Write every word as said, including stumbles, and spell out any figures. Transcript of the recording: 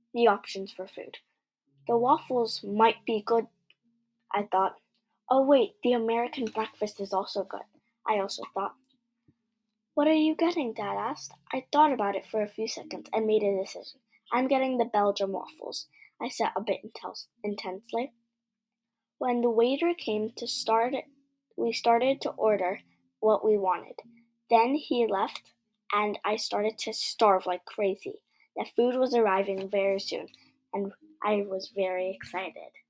the options for food. The waffles might be good, I thought. Oh wait, the American breakfast is also good, I also thought. What are you getting? Dad asked. I thought about it for a few seconds and made a decision. I'm getting the Belgian waffles, I said a bit intensely. When the waiter came to start, we started to order what we wanted. Then he left, and I started to starve like crazy. The food was arriving very soon, and I was very excited.